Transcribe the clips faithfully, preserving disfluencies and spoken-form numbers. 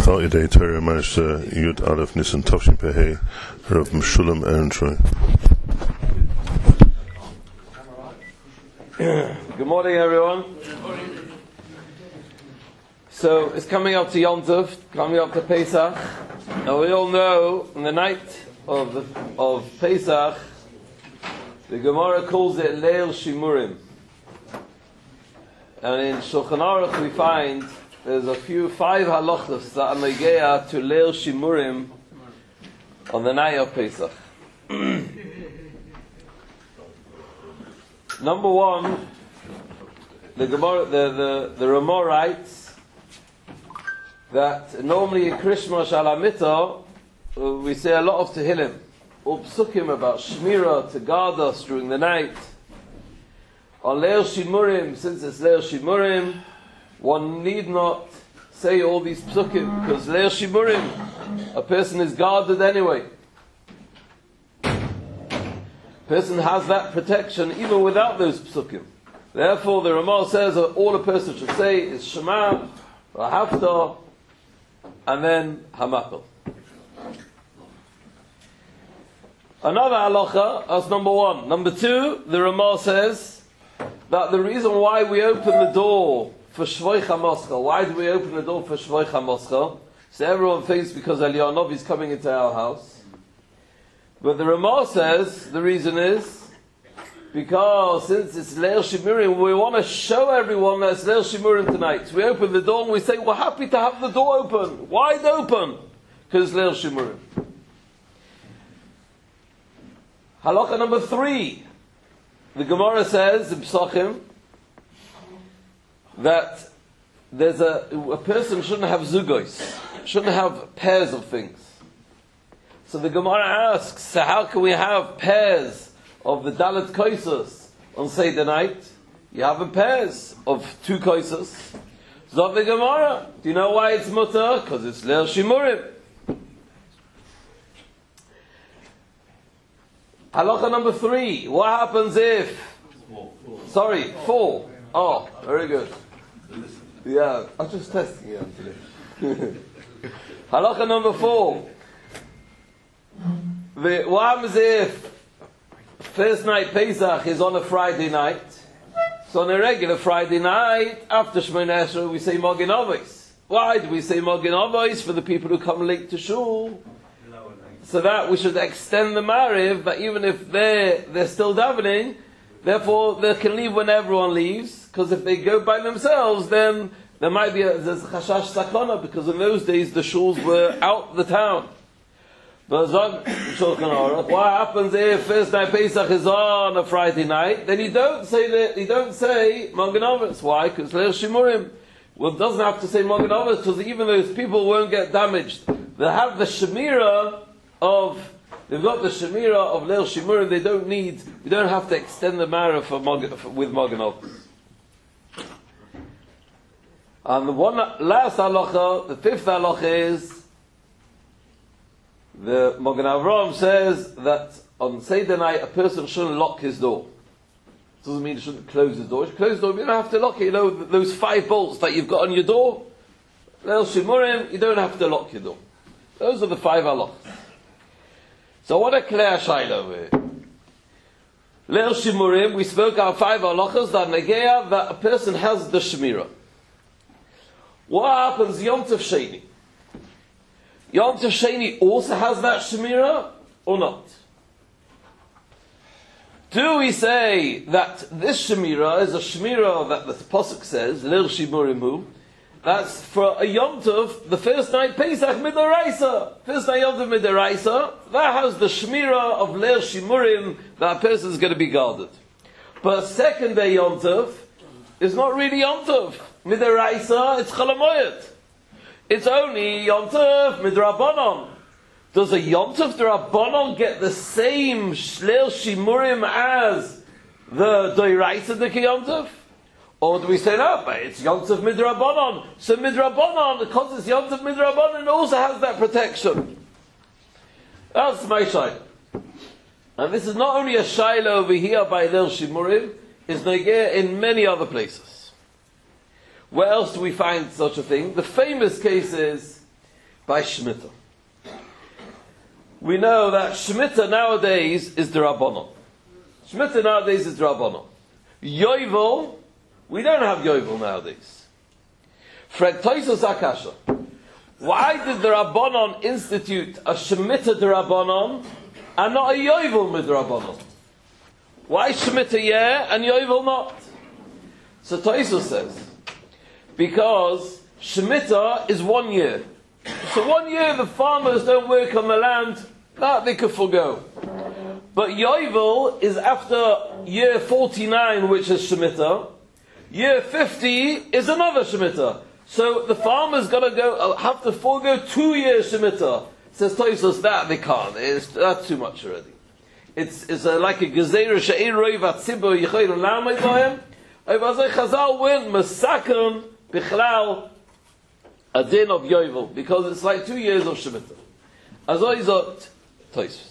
start your day, Torah Mash Yud Aleph Nisan Tavshin Pehei, Rav Meshulam Ehrentreu. Good morning, everyone. So it's coming up to Yom Tov, coming up to Pesach. Now we all know, on the night of the, of Pesach, the Gemara calls it Leil Shimurim, and in Shulchan Aruch we find there's a few five halachos that are negeya to Leil Shimurim on the night of Pesach. Number one, the Gemara, the the, the Ramah writes that normally in Krishma Shalamita uh, we say a lot of Tehillim, or psukim about Shmira to guard us during the night. On Leil Shimurim, since it's Leil Shimurim, one need not say all these psukim, because Leil Shimurim, a person is guarded anyway. Person has that protection even without those psukim. Therefore, the Ramah says that all a person should say is Shema, Haftarah, and then Hamakal. Another halacha, that's number one. Number two, the Ramah says that the reason why we open the door for Shvoi HaMoschel, why do we open the door for Shvoi HaMoschel? So everyone thinks because Eliyahu is coming into our house. But the Ramah says the reason is because since it's Leil Shimurim, we want to show everyone that it's Leil Shimurim tonight. So we open the door and we say, we're happy to have the door open, wide open, because it's Leil Shimurim. Halacha number three. The Gemara says in Pesachim that there's a, a person shouldn't have zugos, shouldn't have pairs of things. So the Gemara asks, so how can we have pairs of the Dalet Koisos on Seder night? You have a pairs of two Koisos. Zot the Gemara, do you know why it's mutter? Because it's Leil Shimurim. Halacha number three. What happens if... Four, four. Sorry, four. Oh, very good. Yeah, I'm just testing you today. Halacha number four. The, what happens if first night Pesach is on a Friday night? So on a regular Friday night, after Shmoneh Esrei, we say Magen Avos. Why do we say Magen Avos? For the people who come late to shul. So that we should extend the Mariv, but even if they're, they're still davening, therefore they can leave when everyone leaves, because if they go by themselves, then there might be a, there's a chashash sakana, because in those days the shuls were out the town. But what happens if first night Pesach is on a Friday night? Then you don't say that, you don't say Magen Avos. Why? Because Leil Shimurim. Well, it doesn't have to say Magen Avos, because even those people won't get damaged. They have the Shemira of, they've got the Shemira of Leil Shimurim. They don't need, you don't have to extend the Mara for, for with Magen Avos. And the one last halacha, the fifth halacha is, the Magen Avraham says that on Seder night a person shouldn't lock his door. Doesn't mean he shouldn't close his door. You should close the door, but you don't have to lock it. You know, those five bolts that you've got on your door, Leil Shimurim, you don't have to lock your door. Those are the five halachas. So what a clear shaila over here. Leil Shimurim, we spoke our five halachas that negeya that a person has the Shemira. What happens Yom Tov Sheni? Yom Tov Sheni also has that Shemira or not? Do we say that this Shemira is a Shemira that the Pasuk says, Leil Shimurim hu, that's for a Yom Tov, the first night Pesach Midaraisa. First night Yom Tov Midaraisa, that has the Shemira of Leil Shimurim, that a person is going to be guarded. But second day Yom Tov is not really Yom Tov. Midaraisa, it's Chalamoyet. It's only Yom Tov Midrabanon. Does a Yom Tov Midrabanon get the same Leil Shimurim as the Doiraisa de Yom Tov? Or do we say no, but it's Yom Tov Midrabanon. So Midrabanon, because it's Yom Tov Midrabanon, it also has that protection. That's my shayla. And this is not only a shayla over here by Leil Shimurim, it's negeh in many other places. Where else do we find such a thing? The famous case is by Shemitah. We know that Shemitah nowadays is the Rabbanon. Shemitah nowadays is the Rabbanon. Yovel, we don't have Yovel nowadays. Frag Toisos Akasha. Why did the Rabbanon institute a Shemitah de Rabbanon and not a Yovel mid Rabbanon? Why Shemitah yeah and Yovel not? So Toisos says, because Shemitah is one year. So one year the farmers don't work on the land, that they could forgo. But Yovel is after year forty-nine, which is Shemitah. Year fifty is another Shemitah. So the farmer's got to go, have to forego two years Shemitah. Says Toisos, that they can't. It's, that's too much already. It's, it's a, like a Gezerah she'ein roi v'tzibur yichayil lamei bohem. Over Chazal went Masakon Bichlal a din of Yovel, because it's like two years of Shemitah. As I thought, Toisos.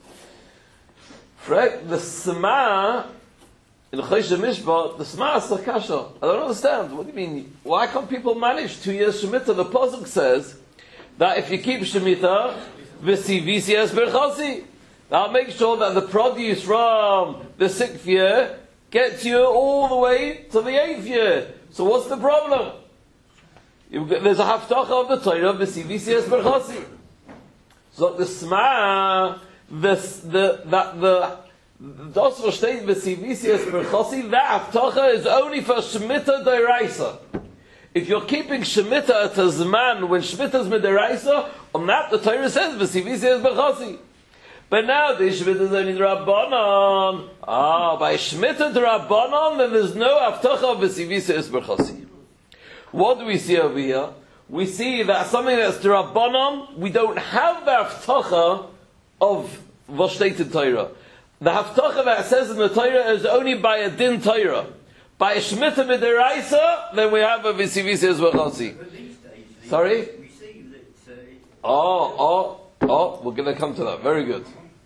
The Sema in Chosh Mishpat, the Sema is Sakasha. I don't understand. What do you mean? Why can't people manage two years Shemitah? The Pasuk says that if you keep Shemitah, v'sivisias berchasi, that'll make sure that the produce from the sixth year gets you all the way to the eighth year. So what's the problem? You've got, there's a haftacha of the Torah of v'sivisias berchasi. So the Sema, the the that the das versteht v'sivisias berchasi, that haftacha is only for Shemitah d'oraisa. If you're keeping Shemitah at a Zman, when Shemitah is mid'oraisa, on that the Torah says v'sivisias berchasi. But now the Shemitah is only Rabbanon. Ah, by Shemitah Rabbanon, then there's no haftacha of v'sivisias berchasi. What do we see over here? We see that something that's Rabbanon, we don't have the haftacha of v'shtetit Torah. The haftacha that says in the Torah is only by a din Torah. By a Shemitah mid'oraisa, then we have a v'sivisias berchasi. Sorry? Oh, oh, oh, we're going to come to that. Very good.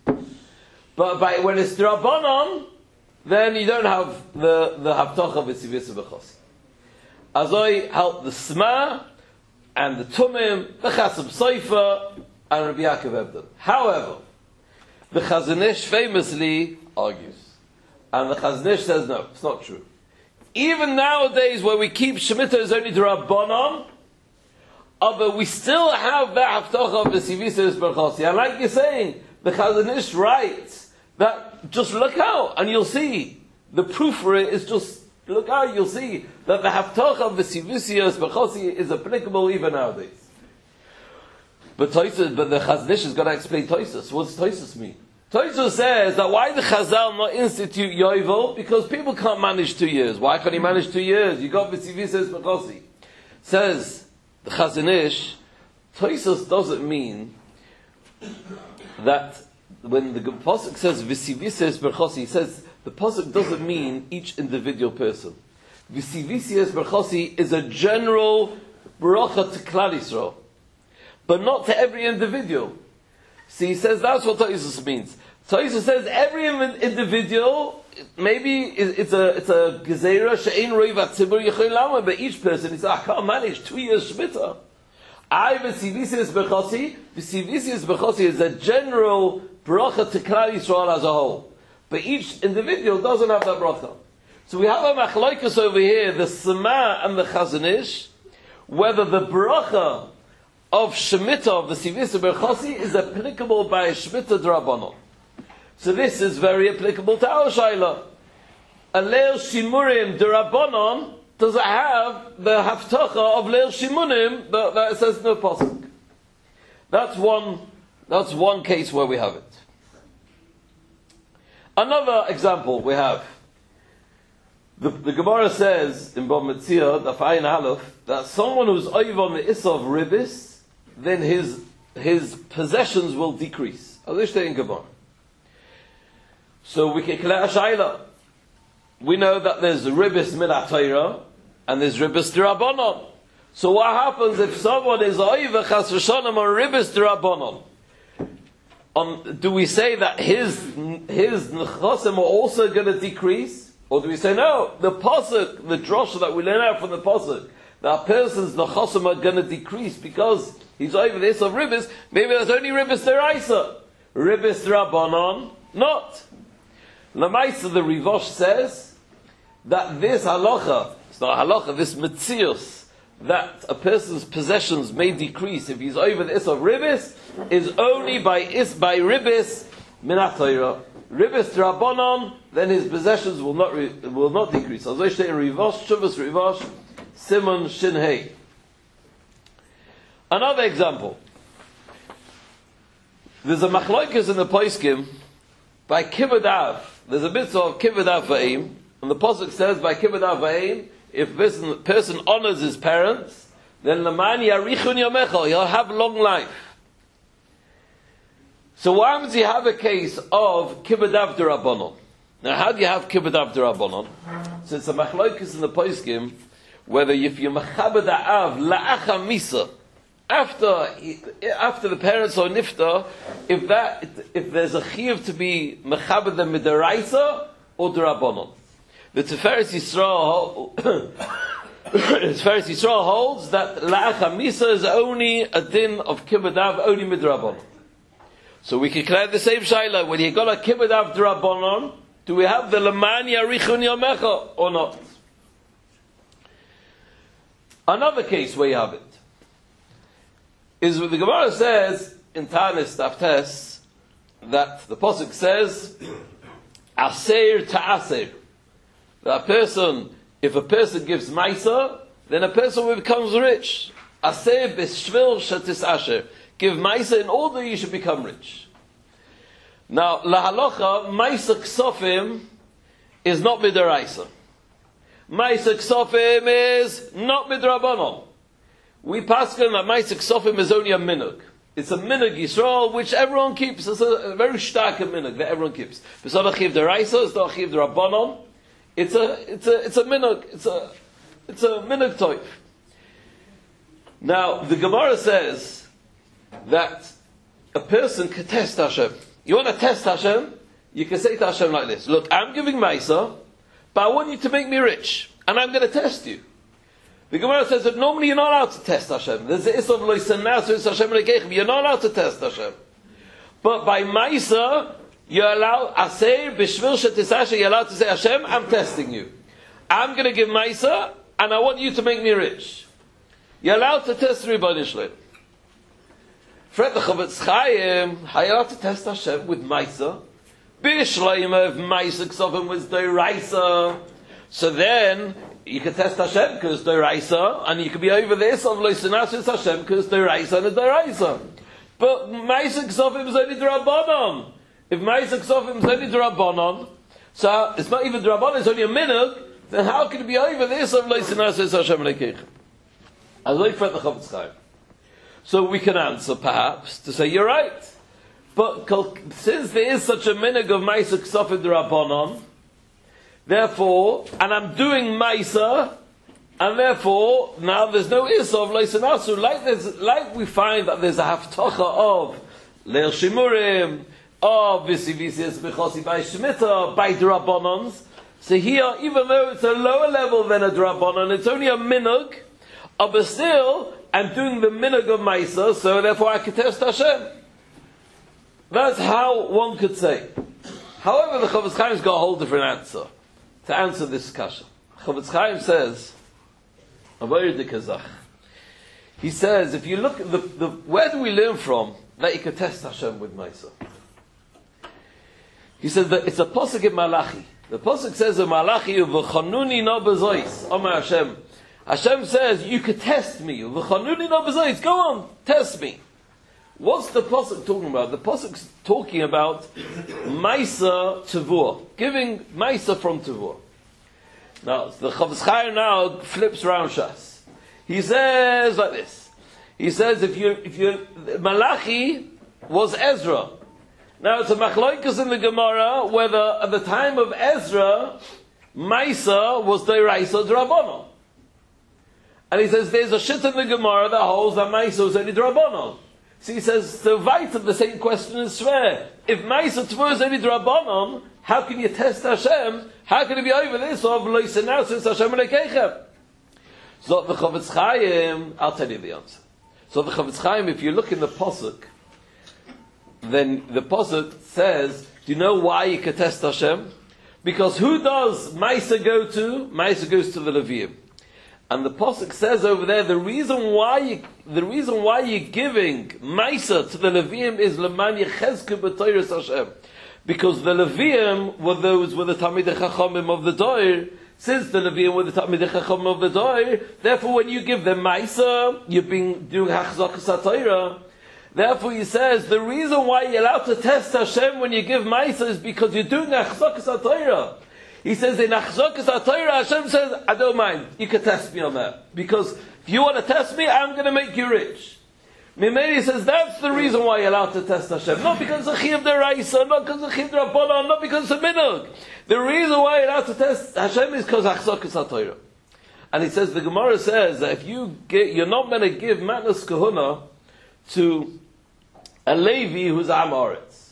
But by, when it's Rabbanon, then you don't have the, the haftacha of v'sivisias berchasi. As I help the Sma, and the Tumim, the Chasam Sofer, and Rabbi Yaakov Ebden. However, the Chazon Ish famously argues. And the Chazon Ish says, no, it's not true. Even nowadays, where we keep Shemitah is only the Rabbanon, but we still have the haftacha of v'sivisias berchasi. And like you're saying, the Chazon Ish writes that just look out and you'll see. The proof for it is just look out, you'll see that the haftacha of v'sivisias berchasi is applicable even nowadays. But Toisos, but the Chazon Ish has got to explain Toisos. What does Toisos mean? Toisos says that why the Chazal not institute Yovel? Because people can't manage two years. Why can't he manage two years? You got v'sivisias berchasi. Says the Chazon Ish, Toisos doesn't mean that when the Pasuk says v'sivisias berchasi, he says the Pasuk doesn't mean each individual person. V'sivisias berchasi is a general bracha to Klal Yisrael, but not to every individual. See, he says that's what Toisos means. Toisos says every individual, maybe it's a it's a gezerah she'ein roi v'tzibur yichayil lamei, but each person, he says, I can't manage two years Shemitah. I v'sivisias berchasi, v'sivisias berchasi is a general bracha to Klal Yisrael as a whole. But each individual doesn't have that bracha. So we have a machlokes over here, the Sema and the Chazon Ish, whether the bracha of Shemitah, of the Sivisias berchasi, is applicable by Shemitah d'Rabbanon. So this is very applicable to our Shaila. A Leil Shimurim d'Rabbanon does it have the haftacha of Leil Shimurim that, that says no pasuk. That's one, that's one case where we have it. Another example we have. The, the Gemara says in Bava Metzia, the Ayin Aleph, that someone who's oiv the issa of ribis, then his his possessions will decrease. in Gemara. So we can clear a shayla. We know that there's ribis min Torah and there's ribis d'Rabbanon. So what happens if someone is oiv chas v'shonim or ribis d'Rabbanon? Um, do we say that his his nechasim are also going to decrease, or do we say no? The pasuk, the drasha that we learn out from the pasuk, that a person's nechosim are going to decrease because he's over this of ribbis, maybe there's only ribbis deraisa. Ribbis drabanon, not. Lamaisa, the Rivosh says that this halacha, it's not halacha, this metzius, that a person's possessions may decrease if he's over the is of ribbis, is only by is by ribbis minat Torah. Ribbis drabanon, then his possessions will not re, will not decrease. As I say in Rivosh, Shuvas Rivosh, Simon Shinhei. Another example. There's a machlokes in the Poskim by Kibbud There's a mitzvah of Kibbud Av Va'im, and the pasuk says by Kibbud Av Va'im, if a person, person honors his parents, then Laman Yarichun Yamecha, he'll have long life. So why does he have a case of Kibbud Av D'Rabbanon? Now, how do you have Kibbud Av D'Rabbanon? So it's a machlokes in the Poskim whether if you mechaber the av la'acha misa, after after the parents are nifta, if that if there's a chiyuv to be mechaber the midaraisa or derabanan. The Tiferes Yisrael Tiferes Yisrael holds that la'acha misa is only a din of kibbud av, only midrabanan. So we can clear the same shaila when you got a kibbud av derabanan. Do we have the leman yarichun yamecha or not? Another case where you have it is what the Gemara says in Tanis Taftes that the pasuk says aser ta'aser, that a person, if a person gives maisa, then a person becomes rich. Aser b'shvil shatis asher, give maisa in order you should become rich. Now lahalocha maisa ksofim is not midaraisa. Maisa ksofim is not midrabanon. We paskin that Maisa Ksofim is only a minug. It's a minug Yisrael which everyone keeps. It's a, a very stark minug that everyone keeps. It's not a chiv deraisa. It's not a chiv derabanon. It's a it's a it's a minug. It's a it's a minug toif. Now the Gemara says that a person can test Hashem. You want to test Hashem? You can say to Hashem like this: look, I'm giving Maisa, but I want you to make me rich, and I'm going to test you. The Gemara says that normally you're not allowed to test Hashem. There's the Isov Loisanas, it's Hashem Lekechem. You're not allowed to test Hashem. But by Maisa, you're allowed, Aser, Bishvil Shetisasha, you're allowed to say, Hashem, I'm testing you. I'm going to give Maisa, and I want you to make me rich. You're allowed to test Ribbon Shlem. Fred the Chavetz Chaim, how are you allowed to test Hashem with Maisa? Bishleim of Maisa Ksovim was Doraisa. So then, you can test Hashem because Doraisa, and you can be over this of Loisanas is Hashem because Doraisa and Doraisa. But Maisa Ksofim is only D'Rabbanon. If Maisa Ksofim is only D'Rabbanon, so it's not even D'Rabbanon, it's only a minute, then how can it be over this of Loisanas is Hashem Lekechem? As I fret the Chavetz Chaim. So we can answer perhaps to say you're right. But since there is such a minhag of Maisa Ksofim D'Rabbanon, therefore, and I'm doing Maisa, and therefore, now there's no Isov, Loisanasu, like there's, like we find that there's a Haftacha of Leil Shimurim, of Visi Visi Esbechosi by Shemitah, by Drabbanons. So here, even though it's a lower level than a Drabbanon, it's only a Minug, but still, I'm doing the Minug of Maisa, so therefore I can test Hashem. That's how one could say. However, the Chavetz Chaim's got a whole different answer to answer this discussion. Chavetz Chaim says, he says, if you look at the, the, where do we learn from that you can test Hashem with Maisa? He says that it's a pasuk in Malachi. The pasuk says in Malachi, "V'chanuni no bezois." Omar Hashem. Hashem says, you can test me. V'chanuni no bezois. Go on, test me. What's the pasuk talking about? The pasuk's talking about Maisa Tavur, giving Maisa from Tavur. Now, the Chavetz Chaim now flips around Shas. He says like this. He says, if you, if you, Malachi was Ezra. Now, it's a machlokes in the Gemara whether at the time of Ezra, Maisa was Deiraisa D'Rabbanon. And he says, there's a shit in the Gemara that holds that Maisa was only D'Rabbanon. So he says, the right of the same question is Shver. If Maisa Tvur is only D'Rabbanon, how can you test Hashem? How can it be over this of Loisenasis Hashem Lekechem? So the Chavetz Chaim, I'll tell you the answer. So the Chavetz Chaim, if you look in the Pasuk, then the Pasuk says, do you know why you can test Hashem? Because who does Maisa go to? Maisa goes to the Levium. And the Pasuk says over there, the reason why you, the reason why you're giving Maisa to the Levium is Leman Yechezku B'Toyres Hashem. Because the Levium were those were the Talmidei Chachamim of the Doir. Since the Levium were the Talmidei Chachamim of the Doir, therefore when you give them Maisa, you're being doing Hachzakas HaTorah. Therefore he says, the reason why you're allowed to test Hashem when you give Maisa is because you're doing Hachzakas HaTorah. He says, in Hachzakas HaTorah, Hashem says, I don't mind, you can test me on that. Because if you want to test me, I'm going to make you rich. Mimeri says, that's the reason why you're allowed to test Hashem. Not because of Chiv Deraisa, not because of Chiv D'Rabbanan, not because of Minhag. The reason why you're allowed to test Hashem is because Hachzakas HaTorah. And he says, the Gemara says that if you get, you're not going to give Matnas Kahuna to a Levi who's Amoritz.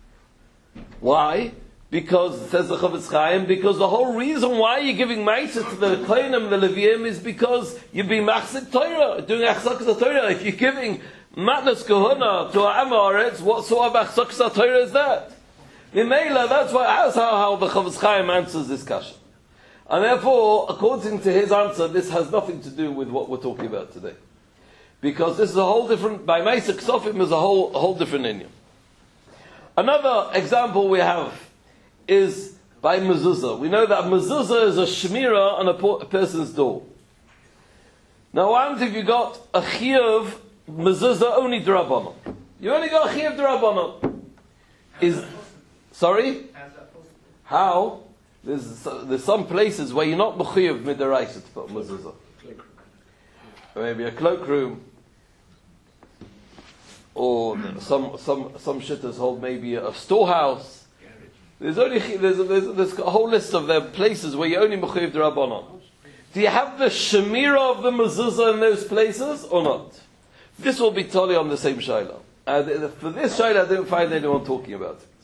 Why? Because, says the Chavetz Chaim, because the whole reason why you're giving Maisa to the Kohanim, the Leviim, is because you're being Machzik Torah, doing Achzakas Torah. If you're giving Matnas Kahuna to Amoritz, what sort of Achzakas Torah is that? Mimela, that's why, that's how, how the Chavetz Chaim answers this question. And therefore, according to his answer, this has nothing to do with what we're talking about today. Because this is a whole different, by Maisa Ksofim is a whole, a whole different inyan. Another example we have is by mezuzah. We know that mezuzah is a shmira on a, po- a person's door. Now, what happens if you got a chiyuv mezuzah only d'Rabbanan? You only got a chiyuv d'Rabbanan. Is sorry? How? There's there's some places where you're not b'chiyuv midaraisa to put mezuzah. Maybe a cloakroom, or some some some shittas hold maybe a storehouse. There's only there's, there's, there's a whole list of the places where you only mechuyev d'Rabbanan. Do you have the shemira of the mezuzah in those places or not? This will be totally on the same shayla. Uh, for this shayla, I didn't find anyone talking about it.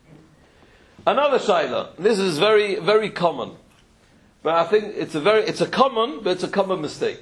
Another shayla. This is very very common, but I think it's a very it's a common, but it's a common mistake.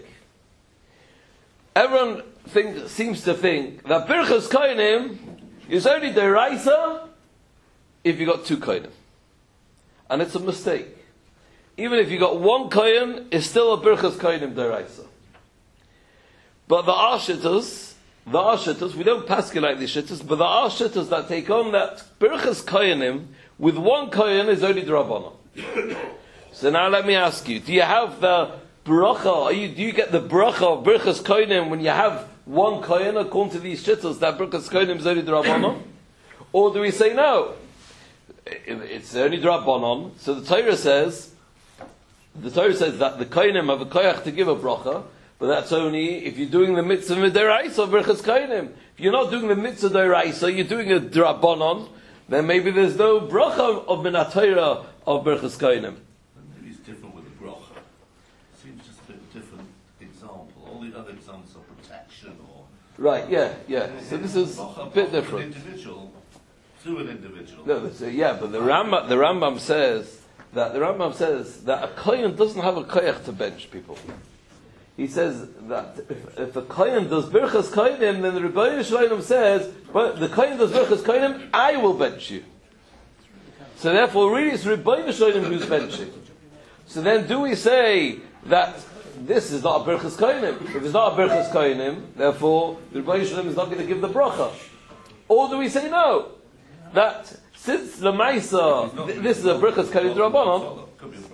Everyone think, seems to think that Birchas Kohanim is only deraisa if you got two kohanim, and it's a mistake. Even if you got one kohen, it's still a birchas kohanim deraisa. But the ashittas, the ashittas, we don't paskin like these shittas, but the ashittas that take on that birchas kohanim with one kohen is only drabana. So now let me ask you: do you have the bracha? Are you, do you get the bracha of birchas kohanim when you have one kohen according to these shittas that birchas kohanim is only drabana, or do we say no? It's only D'Rabbanan. So the Torah says, the Torah says that the Kohanim have a koyach to give a bracha, but that's only if you're doing the mitzvah midiraisa of Birchas Kohanim. If you're not doing the mitzvah d'oraisa, you're doing a D'Rabbanan, then maybe there's no bracha of Minat Torah of Birchas Kohanim. Maybe it's different with the bracha. It seems just a bit different example. All the other examples are protection or... Right, yeah, yeah. So this is a bit different. Individual. To an individual. No, that's, uh, yeah, but the Rambam, the Rambam says that the Rambam says that a kohen doesn't have a koyach to bench people. He says that if, if a kohen does birchas kohenim, then the Rebbeinu Shalom says, but the kohen does birchas kohenim, I will bench you. So therefore, really, it's Rebbeinu Shalom who's benching. So then, do we say that this is not a birchas kohenim? If it's not a birchas kohenim, therefore the Rebbeinu Shalom is not going to give the bracha, or do we say no? That since the Maisa, th- this is a Birchas Kohanim D'Rabbanan.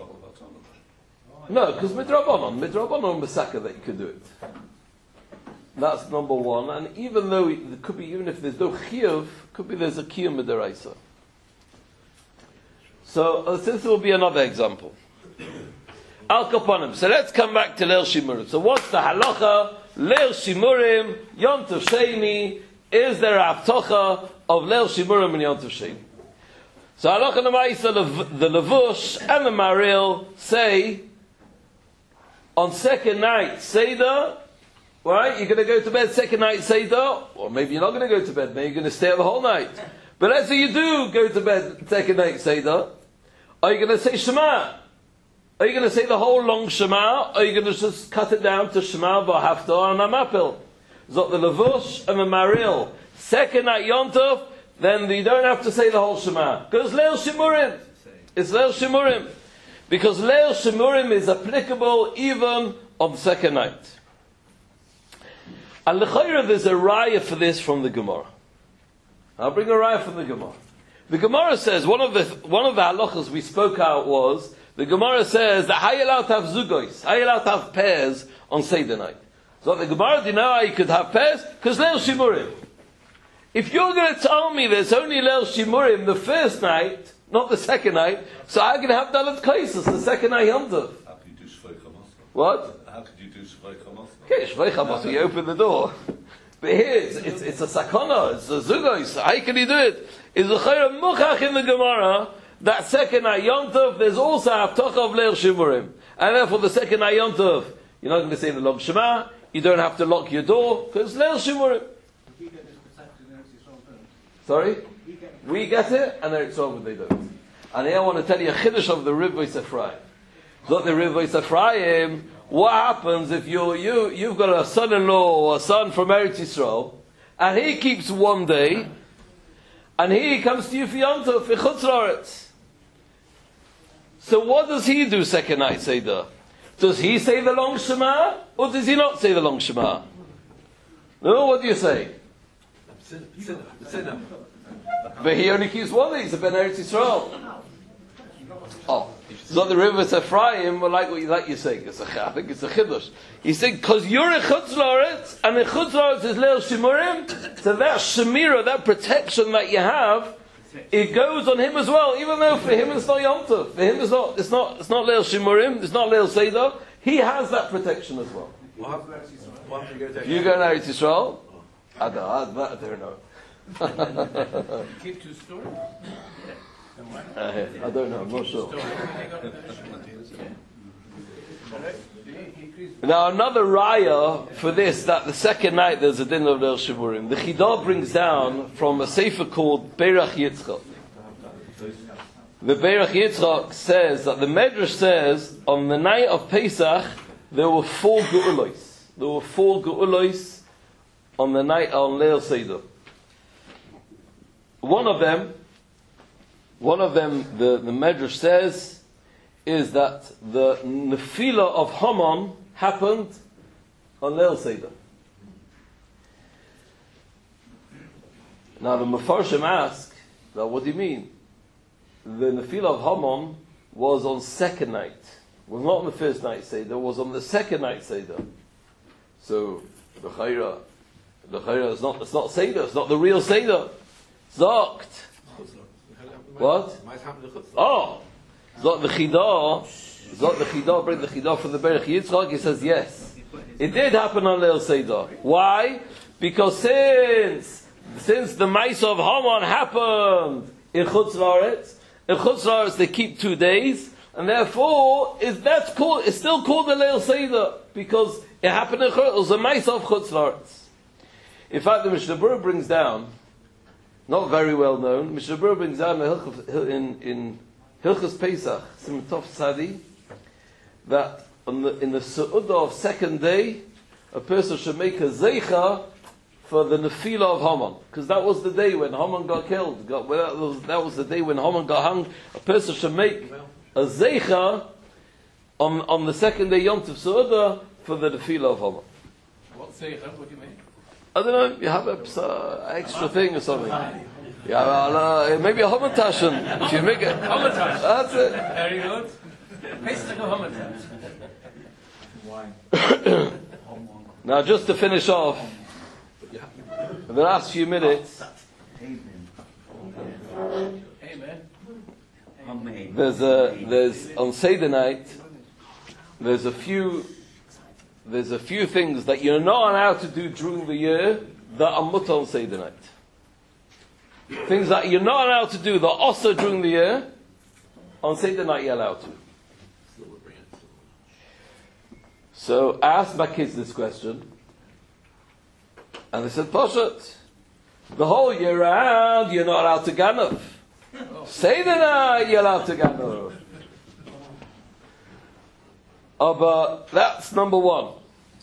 No, because Midrabanan, Midrabanan Masaka that you could do it. That's number one. And even though it could be, even if there's no Chiyuv, could be there's a Kiyum Midaraisa. So uh, this will be another example. Al Kapanim. So let's come back to Leil Shimurim. So what's the halacha? Leil Shimurim, Yom Tov Sheni. Is there a haftocha of Leil Shimurim and Yom Tov Sheni? So halacha nemaisa, the levush and the maril say on second night Seder, right? You're going to go to bed second night Seder, or maybe you're not going to go to bed. Maybe you're going to stay up the whole night. But let's say you do go to bed second night Seder. Are you going to say Shema? Are you going to say the whole long Shema, or are you going to just cut it down to Shema v'Haftarah and Amapil? Zot the Levush and the Maril. Second night Yom Tov, then you don't have to say the whole Shema. Because Leil Shimurim. It's Leil Shimurim. Because Leil Shimurim is applicable even on the second night. And l'chayra, there's a raya for this from the Gemara. I'll bring a raya from the Gemara. The Gemara says, one of the one of the halachas we spoke out was, the Gemara says that how you allowed to have zugos, how you allowed to have pairs on Seder night. So the Gemara, do you know how you could have pairs? Because Leil Shimurim. If you're going to tell me there's only Leil Shimurim the first night, not the second night, so how can you have Dalet Kaisus the second night Yom Tov? How could you do Shvei Chamas? What? How could you do Shvei Chamas? Okay, Shvei Chamas, you open the door. But here, it's, it's, it's a sakona, it's a zugos. How can you do it? Is a chayra muchach in the Gemara that second night Yom Tov, there's also haftocha of Leil Shimurim. And therefore the second night Yom Tov, you're not going to say the Log Shema, you don't have to lock your door, because Leil Shimurim. Sorry? We get it, and then it's over, they don't. And here I want to tell you a chiddush of the Rivos Ephraim. Not the Rivos Ephraim, what happens if you you you've got a son-in-law or a son from Eretz Yisrael, and he keeps one day, and he comes to you for Yom Tov for Chutz La'aretz. So what does he do second night Seder? Does he say the long Shema, or does he not say the long Shema? No, what do you say? But he only keeps one day. He's a Ben Eretz Yisrael. Oh. So the Rivos Ephraim, well, like what you like you saying, it's a, I think it's a chiddush. You say because you're a Chutz La'aretz, and the Chutz La'aretz is Leil Shimurim, so that shemira, that protection that you have, it goes on him as well. Even though for him it's not Yom Tov, for him it's not, it's not, it's not Leil Shimurim, it's not Leil Seder. He has that protection as well. You go to Eretz Yisrael? I don't, I don't know. Keep two stories. Uh, I don't know, I'm not sure. Now another raya for this, that the second night there's a din of Leil Shimurim. The Chidah brings down from a sefer called Beirach Yitzchak. The Beirach Yitzchak says that the Medrash says on the night of Pesach there were four Geulos. There were four Geulos on the night on Leil Seder. One of them One of them, the, the Medrash says, is that the Nefila of Haman happened on Leil Seder. Now the Mefarshim ask, now what do you mean? The Nefila of Haman was on second night. It was not on the first night Seder, it was on the second night Seder. So, the Chayra, the Chayra is not, it's not Seder, it's not the real Seder. Zokt. What? Oh, Zot the Chidah, Zot the Chidah, bring the Chidah from the Beirach Yitzchak. He says yes, it did happen on Leil Seder. Why? Because since since the Maisa of Haman happened in Chutz La'aretz, in Chutz La'aretz they keep two days, and therefore is that's called it's still called the Leil Seder because it happened in Chutz. It was the Maisa of Chutz La'aretz. In fact, the Mishnah Berurah brings down. Not very well known. Mishnah Berurah brings down in in Hilchos Pesach, Siman Tov Tzadi, that on the, in the Seudah of second day, a person should make a zeicha for the Nefila of Haman, because that was the day when Haman got killed. Got, well, that, was, that was the day when Haman got hung. A person should make a zeicha on on the second day Yom Tov Seudah for the Nefila of Haman. What zeicha? What do you mean? I don't know, you have an uh, extra thing or something. Yeah, well, uh, maybe a Hamantashen. If you make it. Hamantash. That's it. Very good. Pesach of Hamantash. Now, just to finish off, in the last few minutes, Amen. there's a, there's, on Seder night, there's a few There's a few things that you're not allowed to do during the year that are mutar on Seder night. Things that you're not allowed to do that are also during the year, on Seder night you're allowed to. So I asked my kids this question, and they said, Poshet, the whole year round you're not allowed to ganav. Seder night you're allowed to ganav. Uh, but that's number one.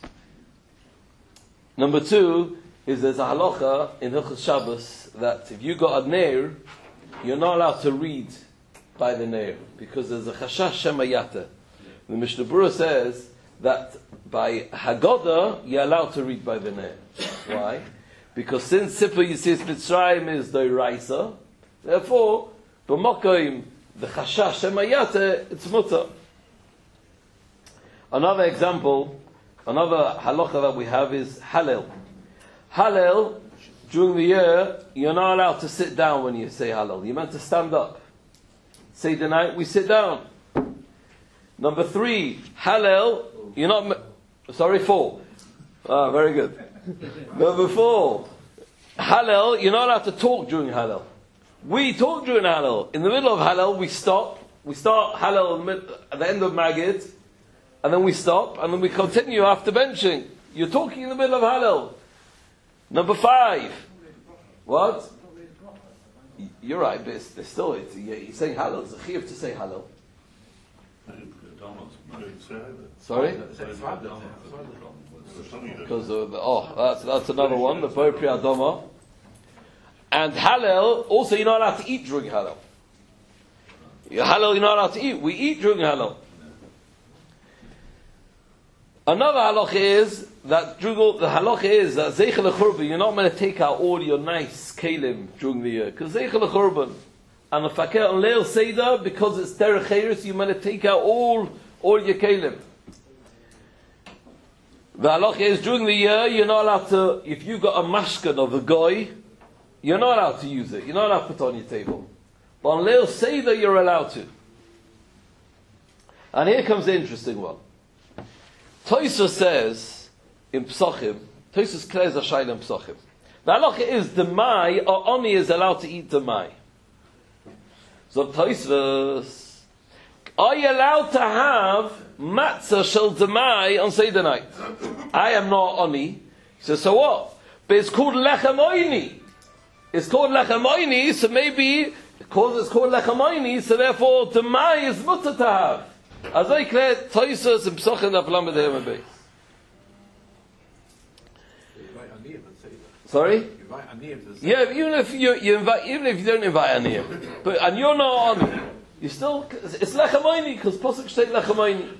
Number two is there's a halacha in Hilchos Shabbos that if you got a neir, you're not allowed to read by the neir because there's a chashash shemayata. The Mishnah Berurah says that by Haggadah you're allowed to read by the neir. Why? Because since Sipur Yitzias Mitzrayim is the Raisa, therefore b'mokoim the chashash shemayata it's mutter. Another example, another halacha that we have is Hallel. Hallel, during the year, you're not allowed to sit down when you say Hallel. You're meant to stand up. Say the night, we sit down. Number three, Hallel, you're not... Sorry, four. Ah, very good. Number four, Hallel, you're not allowed to talk during Hallel. We talk during Hallel. In the middle of Hallel, we stop. We start Hallel at the end of Magid. And then we stop, and then we continue after benching. You're talking in the middle of Hallel. Number five. What? You're right, but it's, it's still, it's, you're saying Hallel. It's a chiyuv to say Hallel. Sorry? Because of the, oh, that's, that's another one, the Bo Pri Adama. And Hallel, also you're not allowed to eat during Hallel. Hallel, you're not allowed to eat. We eat during Hallel. Another halacha is that the halacha is that zeichel lechurban, you're not going to take out all your nice kelim during the year because zeichel lechurban and the fakir on leil seder because it's derech cheres, you're going to take out all all your kelim. The halacha is during the year you're not allowed to. If you got a mashkan of a goy, you're not allowed to use it. You're not allowed to put it on your table. But on leil seder you're allowed to. And here comes the interesting one. Tosfos says in Psachim, Tosfos clears a shayla in Psachim. The halacha is the mai or oni is allowed to eat the mai. So Tosfos, are you allowed to have matzah shel demai on Seder night? I am not oni. He says, so what? But it's called lechem oini. It's called lechem oini, so maybe because it's called lechem oini, so therefore demai is mutter to have. As I clear Tosfos and Psachim that Lamed Heyam Beis. Sorry? Yeah, even if you you invite, even if you don't invite Aniyim, but and you're not on, you still it's lechamayni because Pasuk say lechamayni.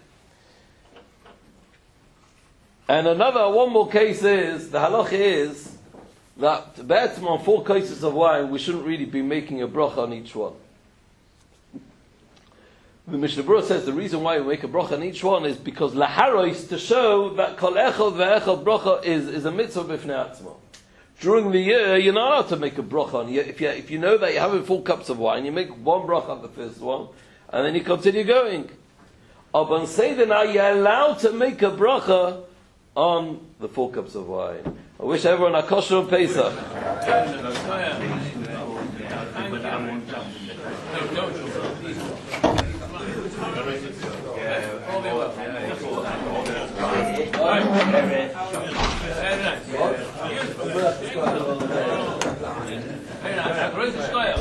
And another one more case is the halacha is that be'etzim on four cases of wine we shouldn't really be making a bracha on each one. The Mishnah Berurah says the reason why we make a bracha on each one is because laharos to show that kol echad ve'echad bracha is, is a mitzvah b'fnei atzma. During the year, you're not allowed to make a bracha on. If you if you know that you're having four cups of wine, you make one bracha on the first one, and then you continue going. But on Seder now you're allowed to make a bracha on the four cups of wine. I wish everyone a kosher on Pesach. Very nice.